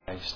Christ.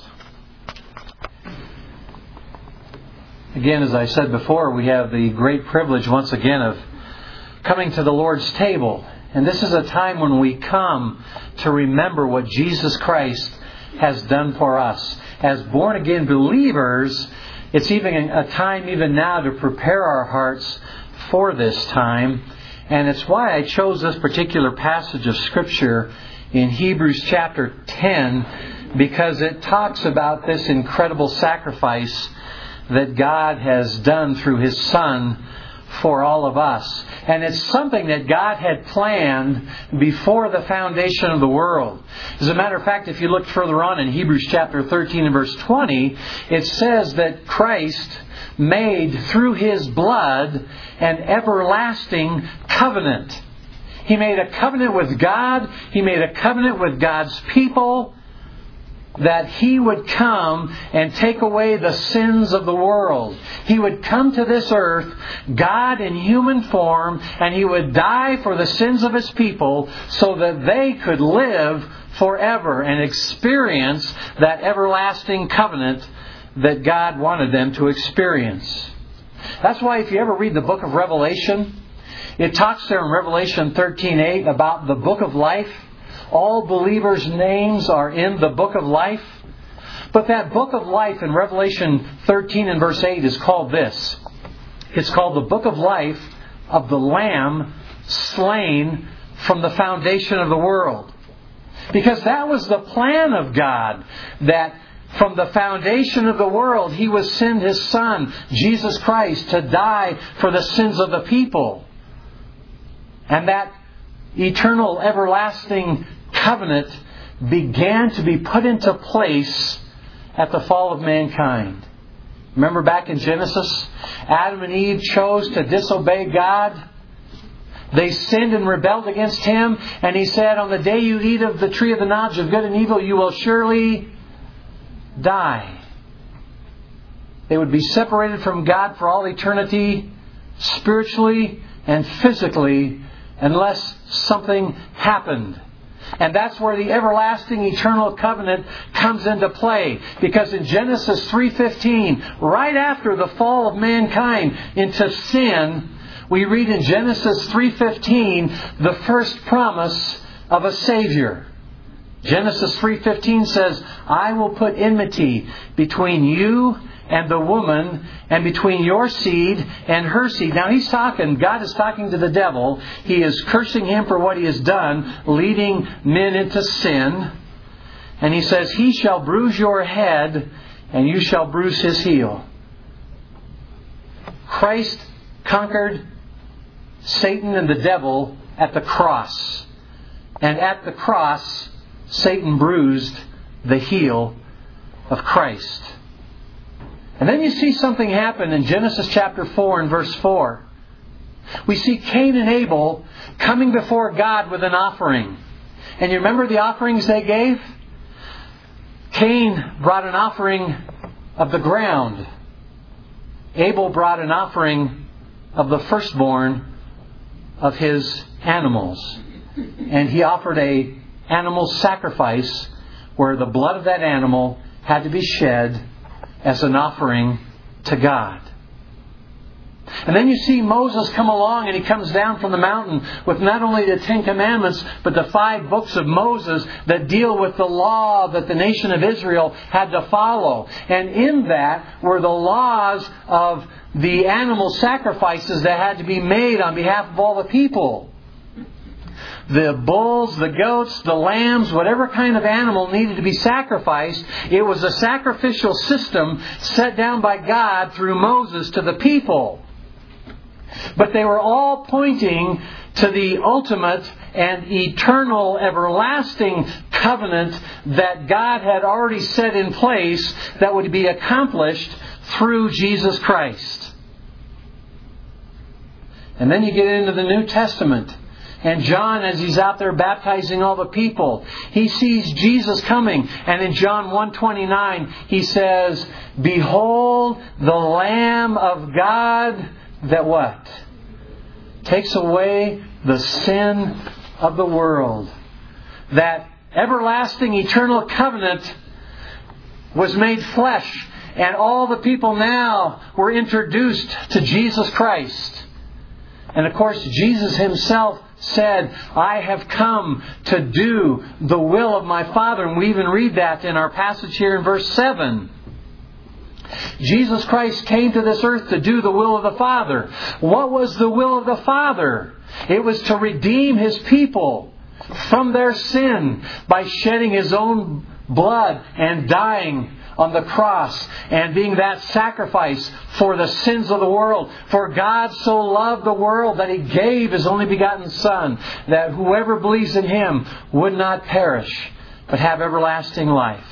Again, as I said before, we have the great privilege once again of coming to the Lord's table. And this is a time when we come to remember what Jesus Christ has done for us. As born-again believers, it's even a time even now to prepare our hearts for this time. And it's why I chose this particular passage of Scripture in Hebrews chapter 10, because it talks about this incredible sacrifice that God has done through His Son for all of us. And it's something that God had planned before the foundation of the world. As a matter of fact, if you look further on in Hebrews chapter 13 and verse 20, it says that Christ made through His blood an everlasting covenant. He made a covenant with God. He made a covenant with God's people that He would come and take away the sins of the world. He would come to this earth, God in human form, and He would die for the sins of His people so that they could live forever and experience that everlasting covenant that God wanted them to experience. That's why if you ever read the book of Revelation, it talks there in Revelation 13:8 about the book of life. All believers' names are in the book of life. But that book of life in Revelation 13 and verse 8 is called this. It's called the book of life of the Lamb slain from the foundation of the world. Because that was the plan of God, that from the foundation of the world He would send His Son, Jesus Christ, to die for the sins of the people. And that eternal, everlasting covenant began to be put into place at the fall of mankind. Remember back in Genesis, Adam and Eve chose to disobey God. They sinned and rebelled against Him, and He said, on the day you eat of the tree of the knowledge of good and evil, you will surely die. They would be separated from God for all eternity, spiritually and physically, unless something happened. And that's where the everlasting eternal covenant comes into play. Because in Genesis 3:15, right after the fall of mankind into sin, we read in Genesis 3:15 the first promise of a Savior. Genesis 3:15 says, I will put enmity between you and the woman, and between your seed and her seed. Now God is talking to the devil. He is cursing him for what he has done, leading men into sin. And He says, he shall bruise your head, and you shall bruise his heel. Christ conquered Satan and the devil at the cross. And at the cross, Satan bruised the heel of Christ. And then you see something happen in Genesis chapter 4 and verse 4. We see Cain and Abel coming before God with an offering. And you remember the offerings they gave? Cain brought an offering of the ground. Abel brought an offering of the firstborn of his animals. And he offered an animal sacrifice where the blood of that animal had to be shed as an offering to God. And then you see Moses come along, and he comes down from the mountain with not only the 10 Commandments, but the 5 books of Moses that deal with the law that the nation of Israel had to follow. And in that were the laws of the animal sacrifices that had to be made on behalf of all the people. The bulls, the goats, the lambs, whatever kind of animal needed to be sacrificed, it was a sacrificial system set down by God through Moses to the people. But they were all pointing to the ultimate and eternal, everlasting covenant that God had already set in place that would be accomplished through Jesus Christ. And then you get into the New Testament. And John, as he's out there baptizing all the people, he sees Jesus coming. And in John 1:29, he says, behold the Lamb of God that what? Takes away the sin of the world. That everlasting eternal covenant was made flesh, and all the people now were introduced to Jesus Christ. And of course, Jesus Himself said, I have come to do the will of my Father. And we even read that in our passage here in verse 7. Jesus Christ came to this earth to do the will of the Father. What was the will of the Father? It was to redeem His people from their sin by shedding His own blood and dying on the cross and being that sacrifice for the sins of the world. For God so loved the world that He gave His only begotten Son, that whoever believes in Him would not perish, but have everlasting life.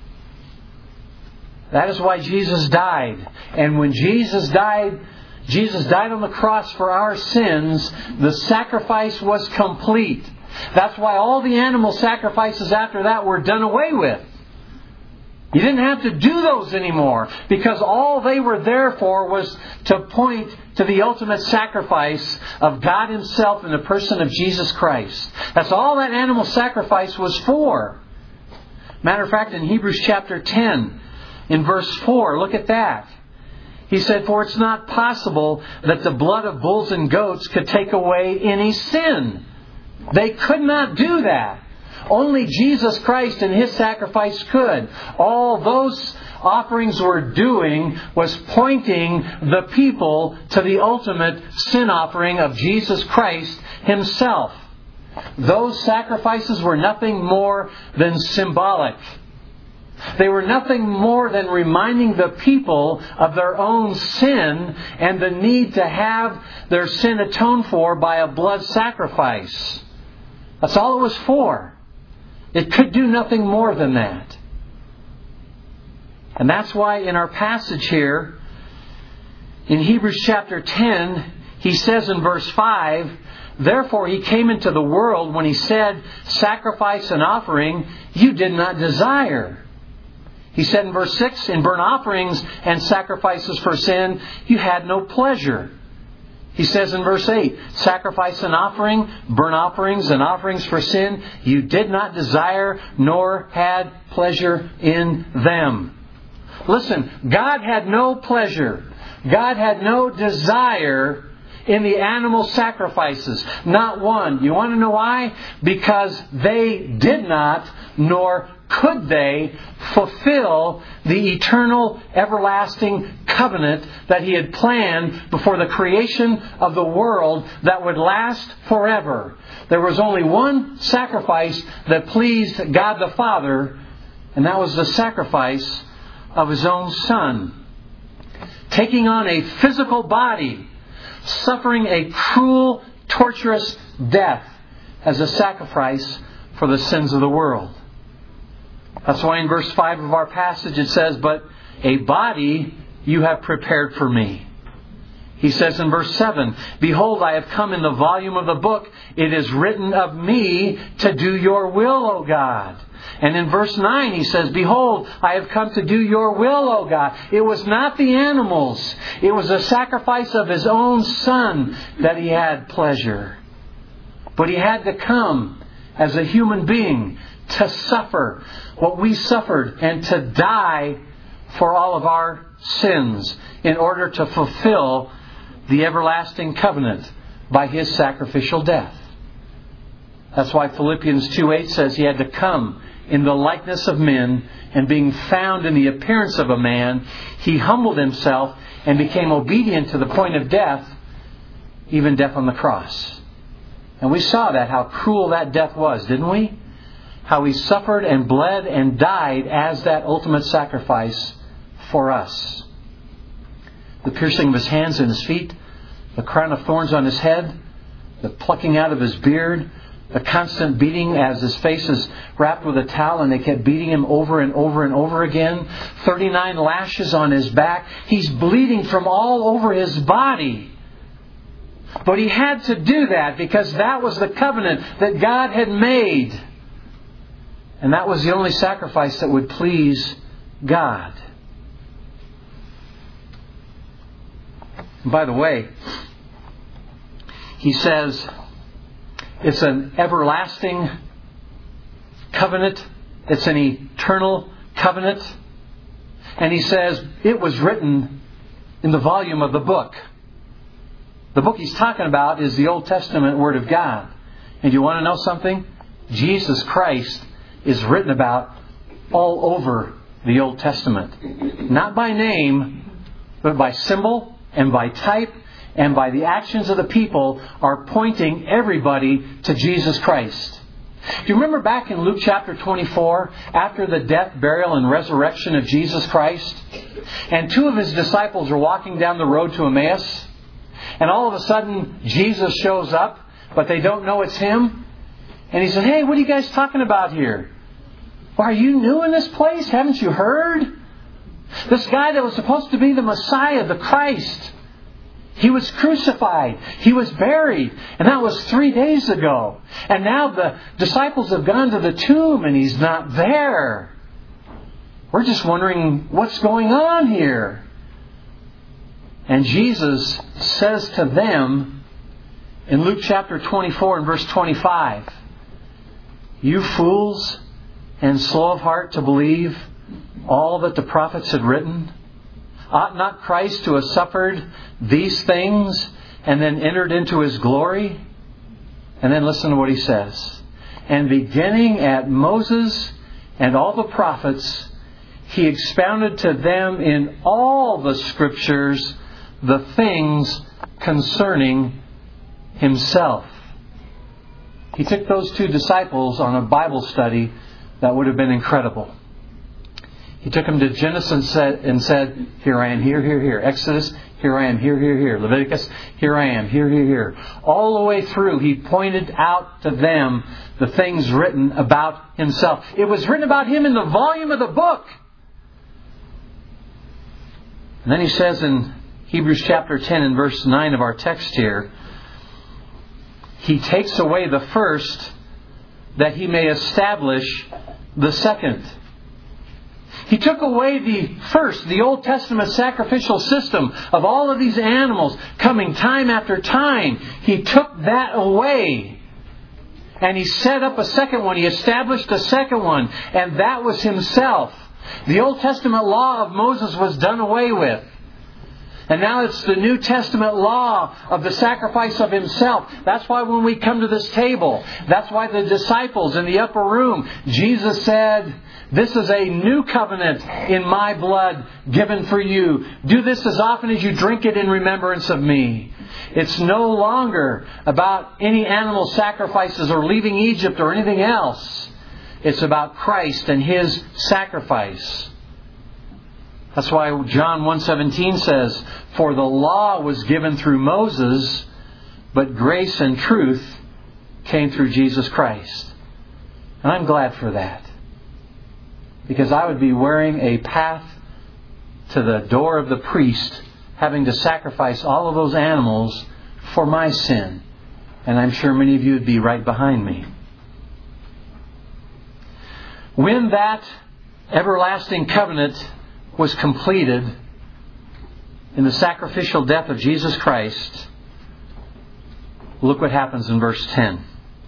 That is why Jesus died. And when Jesus died on the cross for our sins. The sacrifice was complete. That's why all the animal sacrifices after that were done away with. You didn't have to do those anymore, because all they were there for was to point to the ultimate sacrifice of God Himself in the person of Jesus Christ. That's all that animal sacrifice was for. Matter of fact, in Hebrews chapter 10, in verse 4, look at that. He said, for it's not possible that the blood of bulls and goats could take away any sin. They could not do that. Only Jesus Christ and His sacrifice could. All those offerings were doing was pointing the people to the ultimate sin offering of Jesus Christ Himself. Those sacrifices were nothing more than symbolic. They were nothing more than reminding the people of their own sin and the need to have their sin atoned for by a blood sacrifice. That's all it was for. It could do nothing more than that. And that's why in our passage here, in Hebrews chapter 10, he says in verse 5, therefore He came into the world when He said, sacrifice and offering you did not desire. He said in verse 6, in burnt offerings and sacrifices for sin you had no pleasure. He says in verse 8, sacrifice and offering, burnt offerings and offerings for sin, you did not desire nor had pleasure in them. Listen, God had no pleasure. God had no desire in the animal sacrifices. Not one. You want to know why? Because they did not, nor could they fulfill the eternal, everlasting covenant that He had planned before the creation of the world that would last forever. There was only one sacrifice that pleased God the Father, and that was the sacrifice of His own Son. Taking on a physical body, suffering a cruel, torturous death as a sacrifice for the sins of the world. That's why in verse 5 of our passage it says, but a body you have prepared for me. He says in verse 7, behold, I have come in the volume of the book. It is written of me to do your will, O God. And in verse 9 he says, behold, I have come to do your will, O God. It was not the animals. It was the sacrifice of His own Son that He had pleasure. But He had to come as a human being to suffer what we suffered and to die for all of our sins in order to fulfill the everlasting covenant by His sacrificial death. That's why Philippians 2:8 says He had to come in the likeness of men, and being found in the appearance of a man, He humbled Himself and became obedient to the point of death, even death on the cross. And we saw that, how cruel that death was, didn't we? How He suffered and bled and died as that ultimate sacrifice for us. The piercing of His hands and His feet, the crown of thorns on His head, the plucking out of His beard, the constant beating as His face is wrapped with a towel and they kept beating Him over and over and over again. 39 lashes on His back. He's bleeding from all over His body. But He had to do that because that was the covenant that God had made. And that was the only sacrifice that would please God. And by the way, he says it's an everlasting covenant. It's an eternal covenant. And he says, it was written in the volume of the book. The book he's talking about is the Old Testament Word of God. And you want to know something? Jesus Christ is written about all over the Old Testament. Not by name, but by symbol and by type and by the actions of the people are pointing everybody to Jesus Christ. Do you remember back in Luke chapter 24, after the death, burial, and resurrection of Jesus Christ? And two of His disciples are walking down the road to Emmaus. And all of a sudden, Jesus shows up, but they don't know it's Him. And He said, hey, what are you guys talking about here? Well, are you new in this place? Haven't you heard? This guy that was supposed to be the Messiah, the Christ, He was crucified. He was buried. And that was 3 days ago. And now the disciples have gone to the tomb and He's not there. We're just wondering what's going on here. And Jesus says to them in Luke chapter 24 and verse 25, you fools and slow of heart to believe all that the prophets had written? Ought not Christ to have suffered these things and then entered into His glory? And then listen to what He says. And beginning at Moses and all the prophets, He expounded to them in all the Scriptures the things concerning Himself. He took those two disciples on a Bible study that would have been incredible. He took them to Genesis and said, here I am, here. Exodus, here I am, here. Leviticus, here I am, here. All the way through, He pointed out to them the things written about Himself. It was written about Him in the volume of the book. And then He says in Hebrews chapter 10 and verse 9 of our text here, He takes away the first that He may establish the second. He took away the first, the Old Testament sacrificial system of all of these animals coming time after time. He took that away. And He set up a second one. He established a second one. And that was Himself. The Old Testament law of Moses was done away with. And now it's the New Testament law of the sacrifice of Himself. That's why when we come to this table, that's why the disciples in the upper room, Jesus said, this is a new covenant in my blood given for you. Do this as often as you drink it in remembrance of me. It's no longer about any animal sacrifices or leaving Egypt or anything else. It's about Christ and His sacrifice. That's why John 1:17 says, for the law was given through Moses, but grace and truth came through Jesus Christ. And I'm glad for that. Because I would be wearing a path to the door of the priest, having to sacrifice all of those animals for my sin. And I'm sure many of you would be right behind me. When that everlasting covenant was completed in the sacrificial death of Jesus Christ, look what happens in verse 10.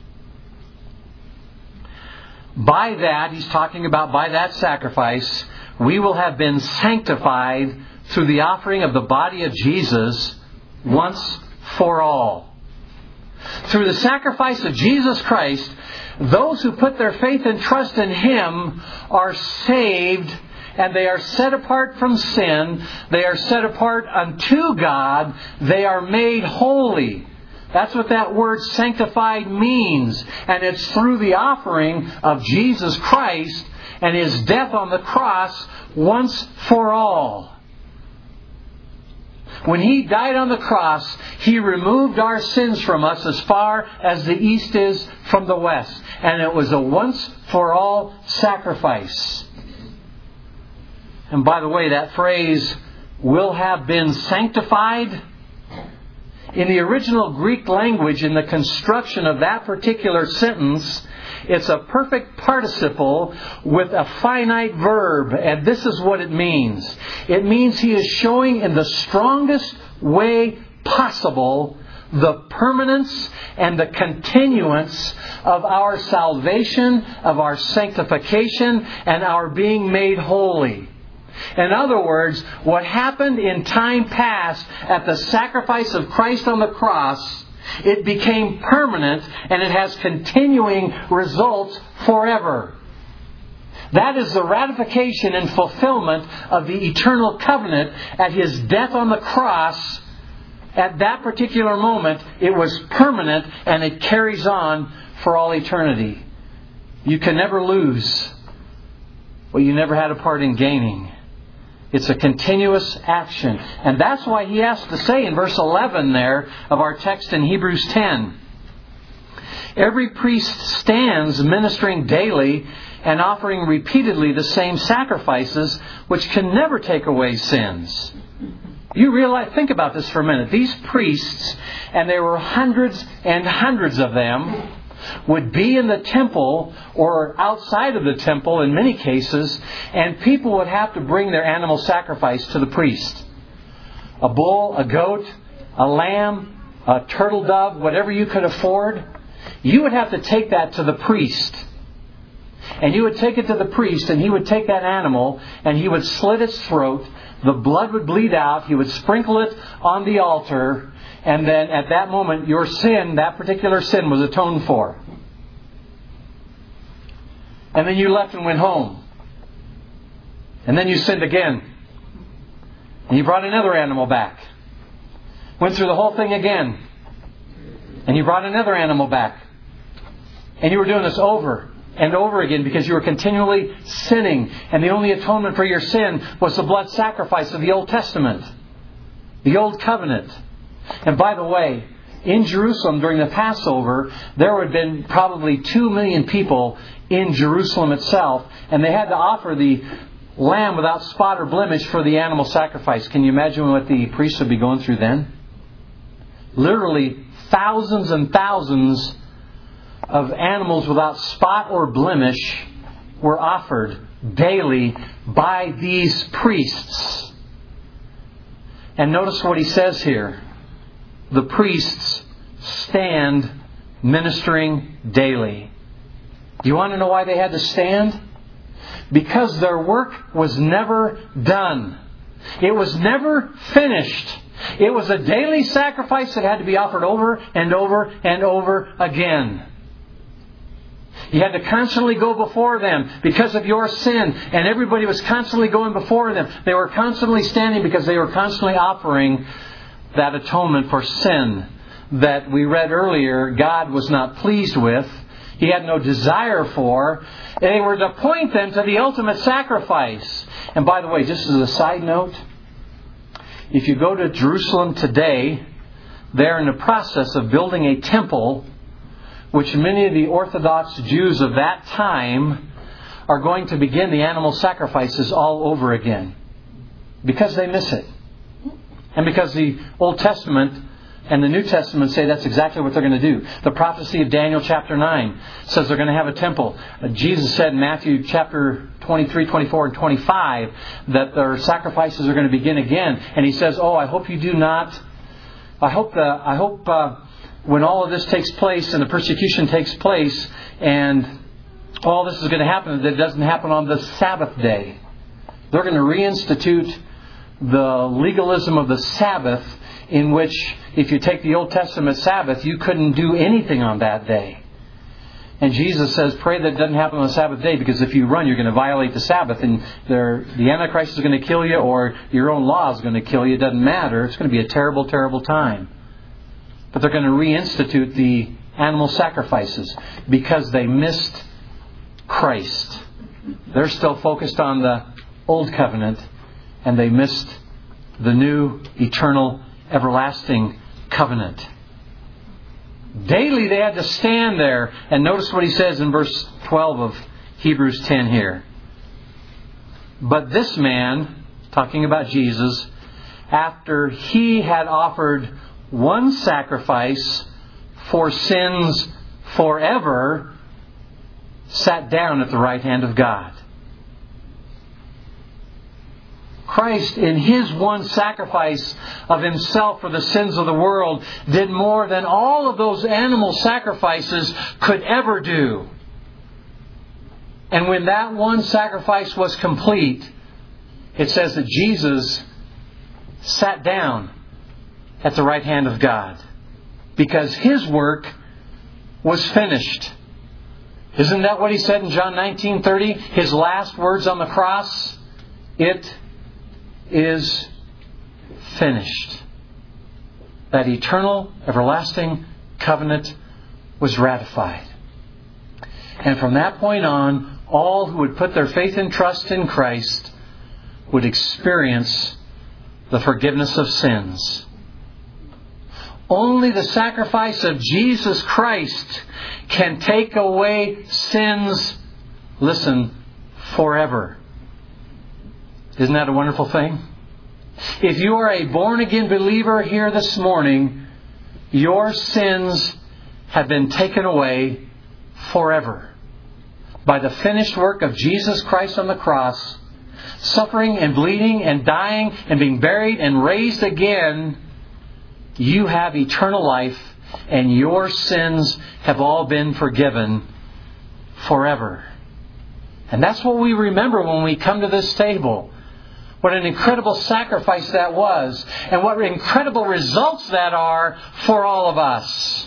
By that, he's talking about by that sacrifice, we will have been sanctified through the offering of the body of Jesus once for all. Through the sacrifice of Jesus Christ, those who put their faith and trust in Him are saved, and they are set apart from sin. They are set apart unto God. They are made holy. That's what that word sanctified means. And it's through the offering of Jesus Christ and His death on the cross once for all. When He died on the cross, He removed our sins from us as far as the east is from the west. And it was a once for all sacrifice. And by the way, that phrase, will have been sanctified, in the original Greek language, in the construction of that particular sentence, it's a perfect participle with a finite verb. And this is what it means. It means He is showing in the strongest way possible the permanence and the continuance of our salvation, of our sanctification, and our being made holy. In other words, what happened in time past at the sacrifice of Christ on the cross, it became permanent and it has continuing results forever. That is the ratification and fulfillment of the eternal covenant at His death on the cross. At that particular moment, it was permanent and it carries on for all eternity. You can never lose what you never had a part in gaining. It's a continuous action. And that's why He has to say in verse 11 there of our text in Hebrews 10, every priest stands ministering daily and offering repeatedly the same sacrifices which can never take away sins. You realize, think about this for a minute. These priests, and there were hundreds and hundreds of them, would be in the temple or outside of the temple in many cases, and people would have to bring their animal sacrifice to the priest. A bull, a goat, a lamb, a turtle dove, whatever you could afford, you would have to take that to the priest. And you would take it to the priest, and he would take that animal, and he would slit its throat. The blood would bleed out. He would sprinkle it on the altar. And then at that moment, your sin, that particular sin, was atoned for. And then you left and went home. And then you sinned again. And you brought another animal back. Went through the whole thing again. And you brought another animal back. And you were doing this over and over again because you were continually sinning. And the only atonement for your sin was the blood sacrifice of the Old Testament. The Old Covenant. And by the way, in Jerusalem during the Passover, there would have been probably 2 million people in Jerusalem itself. And they had to offer the lamb without spot or blemish for the animal sacrifice. Can you imagine what the priests would be going through then? Literally thousands and thousands of animals without spot or blemish were offered daily by these priests. And notice what he says here. The priests stand ministering daily. Do you want to know why they had to stand? Because their work was never done. It was never finished. It was a daily sacrifice that had to be offered over and over and over again. You had to constantly go before them because of your sin. And everybody was constantly going before them. They were constantly standing because they were constantly offering that atonement for sin that we read earlier God was not pleased with. He had no desire for. They were to point them to the ultimate sacrifice. And by the way, just as a side note, if you go to Jerusalem today, they're in the process of building a temple which many of the Orthodox Jews of that time are going to begin the animal sacrifices all over again. Because they miss it. And because the Old Testament and the New Testament say that's exactly what they're going to do. The prophecy of Daniel chapter 9 says they're going to have a temple. Jesus said in Matthew chapter 23, 24, and 25 that their sacrifices are going to begin again. And He says, I hope you do not... I hope when all of this takes place and the persecution takes place and all this is going to happen, that it doesn't happen on the Sabbath day. They're going to reinstitute the legalism of the Sabbath, in which if you take the Old Testament Sabbath, you couldn't do anything on that day. And Jesus says, pray that it doesn't happen on the Sabbath day, because if you run, you're going to violate the Sabbath, and the Antichrist is going to kill you, or your own law is going to kill you. It doesn't matter. It's going to be a terrible, terrible time. But they're going to reinstitute the animal sacrifices because they missed Christ. They're still focused on the Old Covenant, and they missed the new, eternal, everlasting covenant. Daily they had to stand there. And notice what he says in verse 12 of Hebrews 10 here. But this man, talking about Jesus, after He had offered one sacrifice for sins forever, sat down at the right hand of God. Christ, in His one sacrifice of Himself for the sins of the world, did more than all of those animal sacrifices could ever do. And when that one sacrifice was complete, it says that Jesus sat down at the right hand of God because His work was finished. Isn't that what He said in John 19:30? His last words on the cross? It is finished. That eternal, everlasting covenant was ratified. And from that point on, all who would put their faith and trust in Christ would experience the forgiveness of sins. Only the sacrifice of Jesus Christ can take away sins, listen, forever. Isn't that a wonderful thing? If you are a born-again believer here this morning, your sins have been taken away forever by the finished work of Jesus Christ on the cross, suffering and bleeding and dying and being buried and raised again. You have eternal life, and your sins have all been forgiven forever. And that's what we remember when we come to this table. What an incredible sacrifice that was, and what incredible results that are for all of us.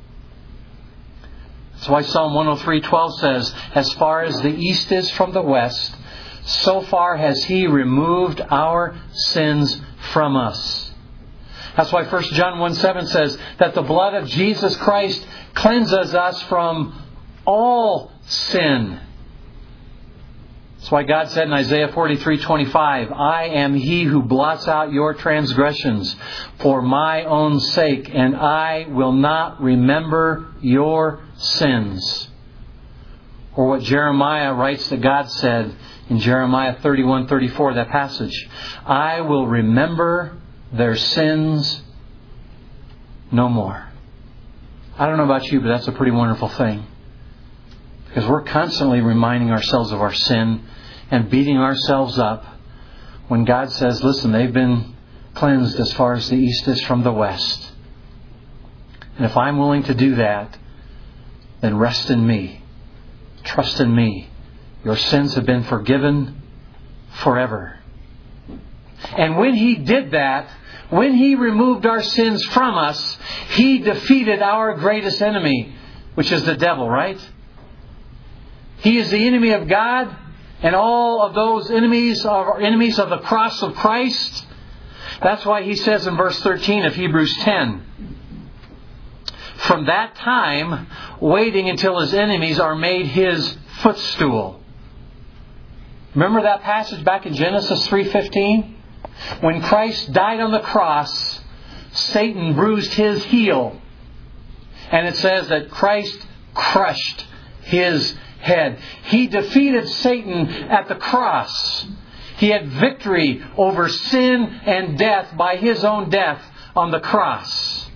That's why Psalm 103:12 says, as far as the east is from the west, so far has He removed our sins from us. That's why 1 John 1:7 says that the blood of Jesus Christ cleanses us from all sin. That's why God said in Isaiah 43:25, I am He who blots out your transgressions for my own sake, and I will not remember your sins. Or what Jeremiah writes that God said in Jeremiah 31:34, that passage, I will remember their sins no more. I don't know about you, but that's a pretty wonderful thing. Because we're constantly reminding ourselves of our sin and beating ourselves up when God says, listen, they've been cleansed as far as the east is from the west. And if I'm willing to do that, then rest in me. Trust in me. Your sins have been forgiven forever. And when He did that, when He removed our sins from us, He defeated our greatest enemy, which is the devil, right? He is the enemy of God, and all of those enemies are enemies of the cross of Christ. That's why He says in verse 13 of Hebrews 10, from that time, waiting until His enemies are made His footstool. Remember that passage back in Genesis 3:15? When Christ died on the cross, Satan bruised His heel. And it says that Christ crushed His head. He defeated Satan at the cross. He had victory over sin and death by His own death on the cross.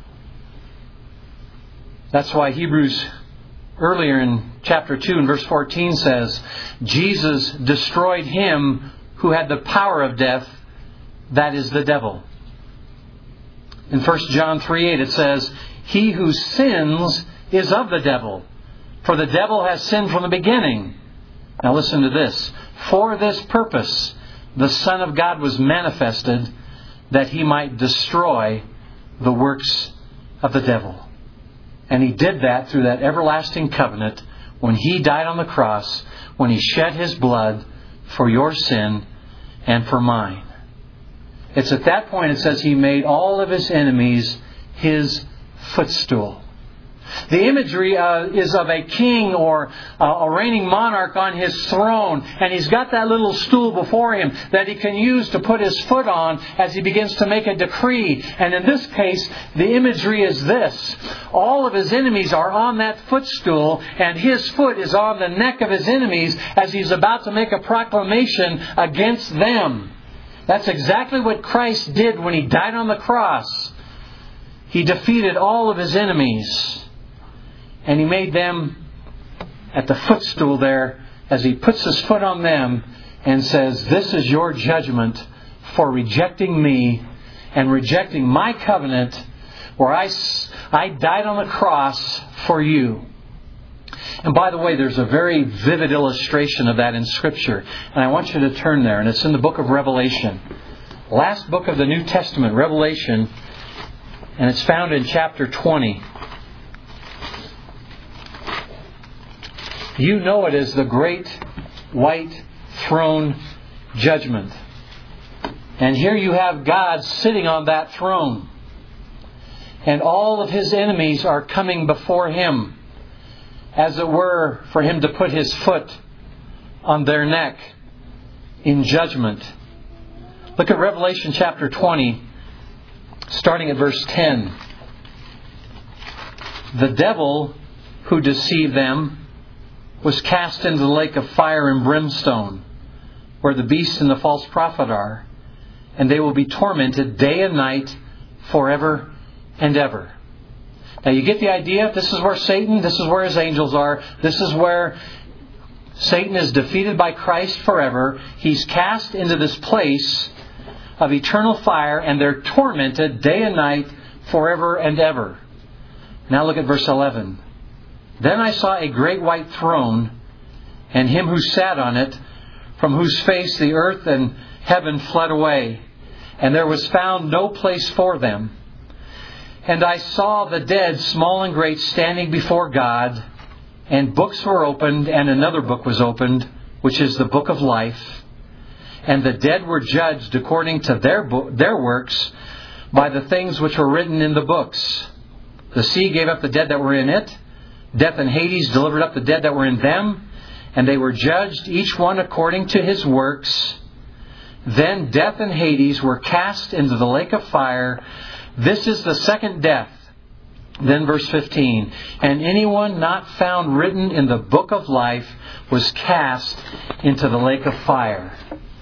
That's why Hebrews earlier in chapter 2 and verse 14 says, Jesus destroyed him who had the power of death, that is the devil. In 1 John 3:8 it says, he who sins is of the devil, for the devil has sinned from the beginning. Now listen to this. For this purpose the Son of God was manifested, that He might destroy the works of the devil. And He did that through that everlasting covenant when He died on the cross, when He shed His blood for your sin and for mine. It's at that point it says He made all of His enemies His footstool. The imagery is of a king or a reigning monarch on his throne, and he's got that little stool before him that he can use to put his foot on as he begins to make a decree. And in this case, the imagery is this. All of his enemies are on that footstool, and his foot is on the neck of his enemies as he's about to make a proclamation against them. That's exactly what Christ did when He died on the cross. He defeated all of His enemies. And He made them at the footstool there as He puts His foot on them and says, this is your judgment for rejecting me and rejecting my covenant where I died on the cross for you. And by the way, there's a very vivid illustration of that in Scripture. And I want you to turn there. And it's in the book of Revelation. Last book of the New Testament, Revelation. And it's found in chapter 20. You know it as the great white throne judgment. And here you have God sitting on that throne. And all of His enemies are coming before Him, as it were, for Him to put His foot on their neck in judgment. Look at Revelation chapter 20, starting at verse 10. The devil who deceived them was cast into the lake of fire and brimstone, where the beast and the false prophet are, and they will be tormented day and night forever and ever. Now you get the idea? This is where Satan, this is where his angels are. This is where Satan is defeated by Christ forever. He's cast into this place of eternal fire, and they're tormented day and night forever and ever. Now look at verse 11. Then I saw a great white throne, and Him who sat on it, from whose face the earth and heaven fled away, and there was found no place for them. And I saw the dead, small and great, standing before God, and books were opened, and another book was opened, which is the book of life. And the dead were judged according to their works by the things which were written in the books. The sea gave up the dead that were in it. Death and Hades delivered up the dead that were in them. And they were judged, each one according to his works. Then death and Hades were cast into the lake of fire. This is the second death. Then verse 15. And anyone not found written in the book of life was cast into the lake of fire.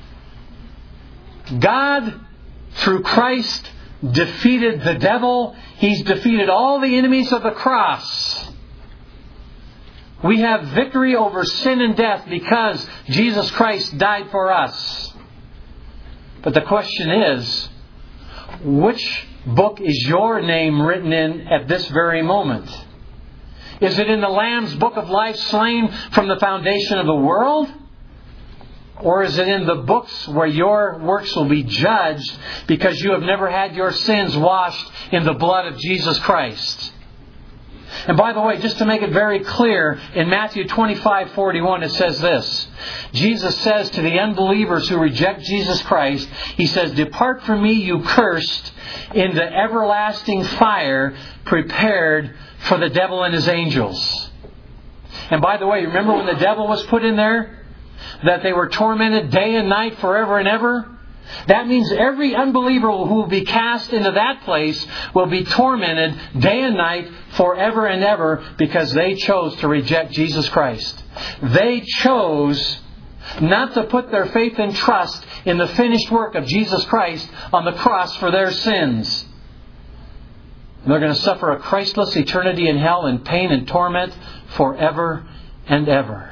God, through Christ, defeated the devil. He's defeated all the enemies of the cross. We have victory over sin and death because Jesus Christ died for us. But the question is, which book is your name written in at this very moment? Is it in the Lamb's book of life, slain from the foundation of the world? Or is it in the books where your works will be judged because you have never had your sins washed in the blood of Jesus Christ? And by the way, just to make it very clear, in Matthew 25:41 it says this. Jesus says to the unbelievers who reject Jesus Christ, He says, "Depart from me, you cursed, into everlasting fire prepared for the devil and his angels." And by the way, remember when the devil was put in there? That they were tormented day and night forever and ever? That means every unbeliever who will be cast into that place will be tormented day and night forever and ever because they chose to reject Jesus Christ. They chose not to put their faith and trust in the finished work of Jesus Christ on the cross for their sins. And they're going to suffer a Christless eternity in hell in pain and torment forever and ever.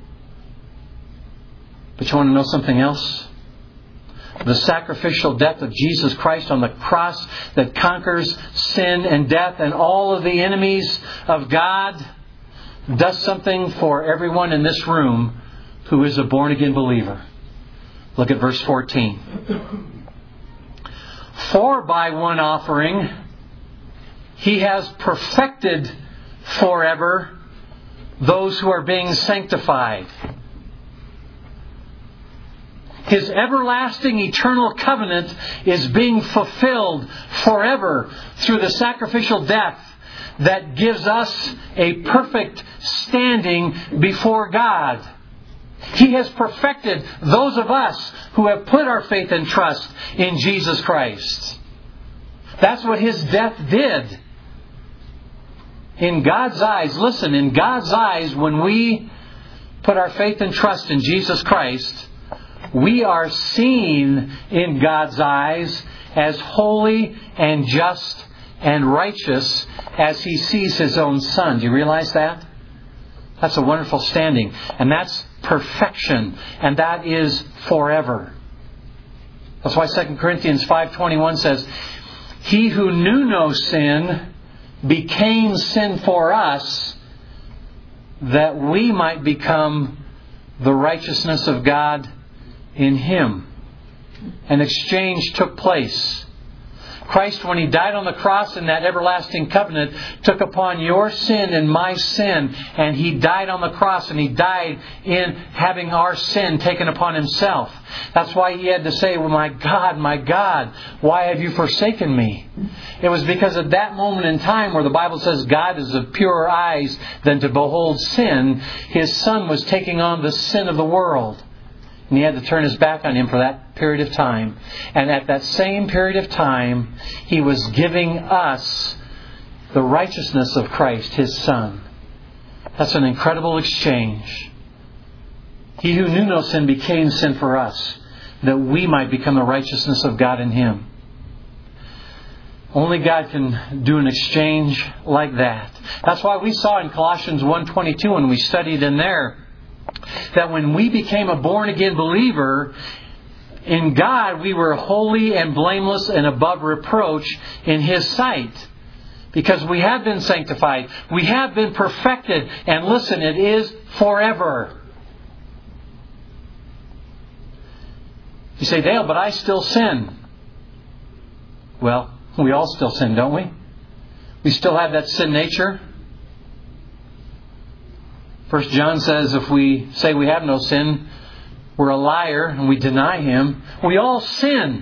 But you want to know something else? The sacrificial death of Jesus Christ on the cross that conquers sin and death and all of the enemies of God does something for everyone in this room who is a born-again believer. Look at verse 14. For by one offering He has perfected forever those who are being sanctified. His everlasting eternal covenant is being fulfilled forever through the sacrificial death that gives us a perfect standing before God. He has perfected those of us who have put our faith and trust in Jesus Christ. That's what His death did. In God's eyes, listen, in God's eyes, when we put our faith and trust in Jesus Christ, we are seen in God's eyes as holy and just and righteous as He sees His own Son. Do you realize that? That's a wonderful standing. And that's perfection. And that is forever. That's why 2 Corinthians 5:21 says, He who knew no sin became sin for us, that we might become the righteousness of God in Him. An exchange took place. Christ, when He died on the cross in that everlasting covenant, took upon your sin and my sin, and He died on the cross, and He died in having our sin taken upon Himself. That's why He had to say, well, my God, why have you forsaken me? It was because at that moment in time where the Bible says God is of purer eyes than to behold sin, His Son was taking on the sin of the world. And He had to turn His back on Him for that period of time. And at that same period of time, He was giving us the righteousness of Christ, His Son. That's an incredible exchange. He who knew no sin became sin for us, that we might become the righteousness of God in Him. Only God can do an exchange like that. That's why we saw in Colossians 1:22 when we studied in there, that when we became a born-again believer, in God we were holy and blameless and above reproach in His sight. Because we have been sanctified. We have been perfected. And listen, it is forever. You say, Dale, but I still sin. Well, we all still sin, don't we? We still have that sin nature. 1 John says if we say we have no sin, we're a liar and we deny Him. We all sin.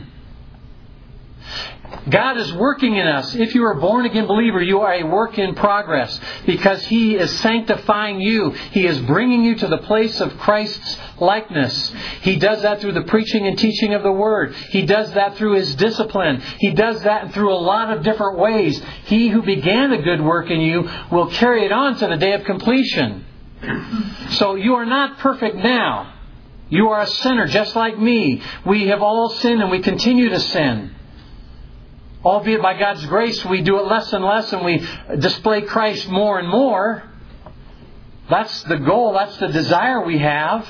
God is working in us. If you are a born-again believer, you are a work in progress because He is sanctifying you. He is bringing you to the place of Christ's likeness. He does that through the preaching and teaching of the Word. He does that through His discipline. He does that through a lot of different ways. He who began a good work in you will carry it on to the day of completion. So you are not perfect now. You are a sinner just like me. We have all sinned and we continue to sin. Albeit by God's grace we do it less and less and we display Christ more and more. That's the goal. That's the desire we have.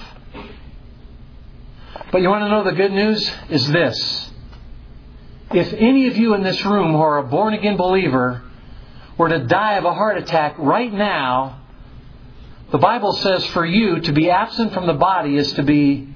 But you want to know the good news is this. If any of you in this room who are a born-again believer were to die of a heart attack right now, the Bible says for you to be absent from the body is to be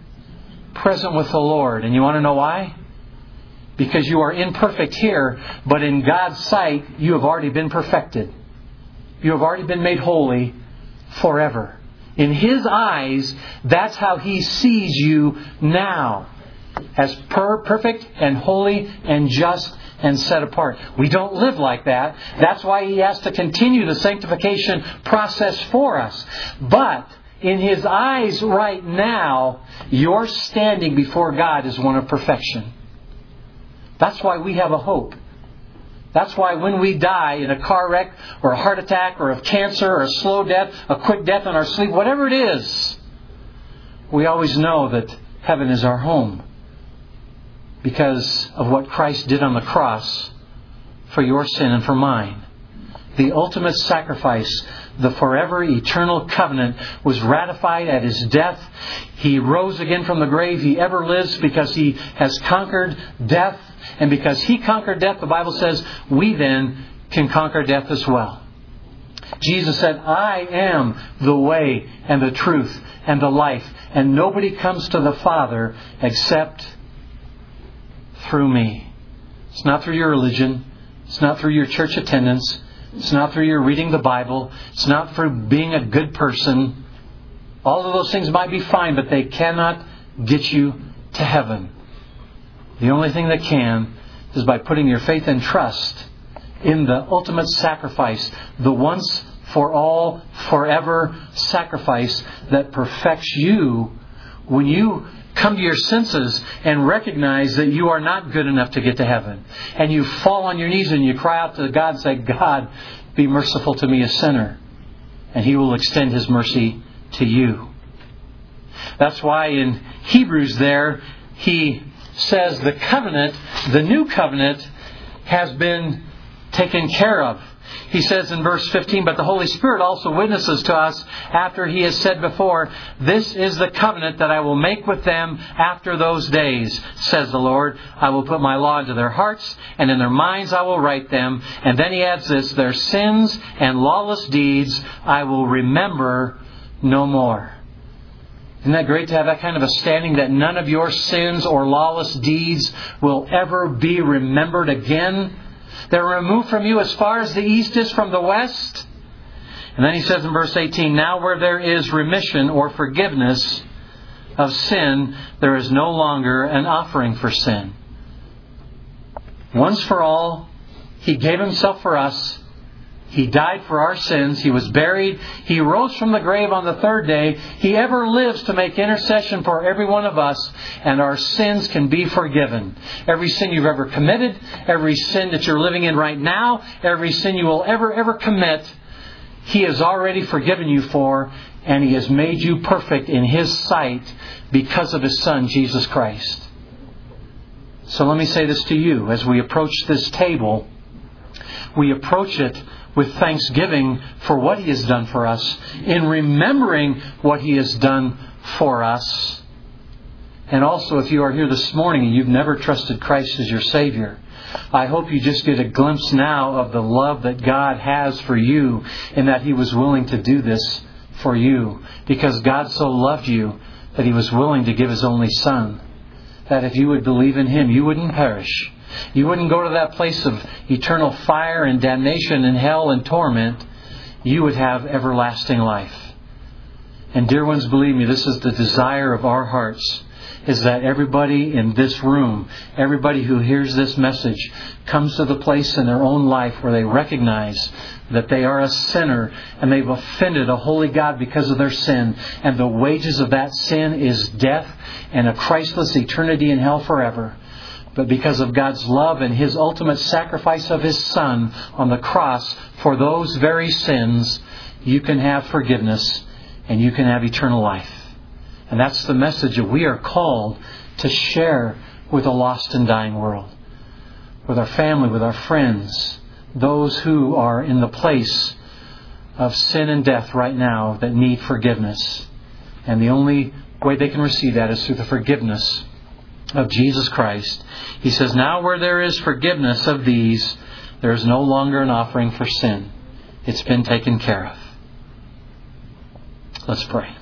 present with the Lord. And you want to know why? Because you are imperfect here, but in God's sight, you have already been perfected. You have already been made holy forever. In His eyes, that's how He sees you now. As perfect and holy and just and set apart. We don't live like that. That's why He has to continue the sanctification process for us. But in His eyes right now, your standing before God is one of perfection. That's why we have a hope. That's why when we die in a car wreck or a heart attack or of cancer or a slow death, a quick death in our sleep, whatever it is, we always know that heaven is our home. Because of what Christ did on the cross for your sin and for mine. The ultimate sacrifice, the forever eternal covenant, was ratified at His death. He rose again from the grave. He ever lives because He has conquered death. And because He conquered death, the Bible says, we then can conquer death as well. Jesus said, I am the way and the truth and the life. And nobody comes to the Father except through me. It's not through your religion. It's not through your church attendance. It's not through your reading the Bible. It's not through being a good person. All of those things might be fine, but they cannot get you to heaven. The only thing that can is by putting your faith and trust in the ultimate sacrifice, the once for all, forever sacrifice that perfects you when you come to your senses and recognize that you are not good enough to get to heaven. And you fall on your knees and you cry out to God and say, God, be merciful to me, a sinner. And He will extend His mercy to you. That's why in Hebrews there, he says the covenant, the new covenant, has been taken care of. He says in verse 15, "But the Holy Spirit also witnesses to us after He has said before, 'This is the covenant that I will make with them after those days, says the Lord. I will put my law into their hearts, and in their minds I will write them.'" And then he adds this, "Their sins and lawless deeds I will remember no more." Isn't that great to have that kind of a standing, that none of your sins or lawless deeds will ever be remembered again? They're removed from you as far as the east is from the west. And then he says in verse 18, "Now where there is remission or forgiveness of sin, there is no longer an offering for sin." Once for all, He gave Himself for us. He died for our sins. He was buried. He rose from the grave on the third day. He ever lives to make intercession for every one of us, and our sins can be forgiven. Every sin you've ever committed, every sin that you're living in right now, every sin you will ever commit, He has already forgiven you for, and He has made you perfect in His sight because of His Son, Jesus Christ. So let me say this to you. As we approach this table, we approach it with thanksgiving for what He has done for us, in remembering what He has done for us. And also, if you are here this morning and you've never trusted Christ as your Savior, I hope you just get a glimpse now of the love that God has for you, and that He was willing to do this for you. Because God so loved you that He was willing to give His only Son, that if you would believe in Him, you wouldn't perish. You wouldn't go to that place of eternal fire and damnation and hell and torment. You would have everlasting life. And dear ones, believe me, this is the desire of our hearts, is that everybody in this room, everybody who hears this message, comes to the place in their own life where they recognize that they are a sinner and they've offended a holy God because of their sin. And the wages of that sin is death and a Christless eternity in hell forever. But because of God's love and His ultimate sacrifice of His Son on the cross for those very sins, you can have forgiveness and you can have eternal life. And that's the message that we are called to share with a lost and dying world. With our family, with our friends, those who are in the place of sin and death right now that need forgiveness. And the only way they can receive that is through the forgiveness of Jesus Christ. He says, "Now where there is forgiveness of these, there is no longer an offering for sin." It's been taken care of. Let's pray.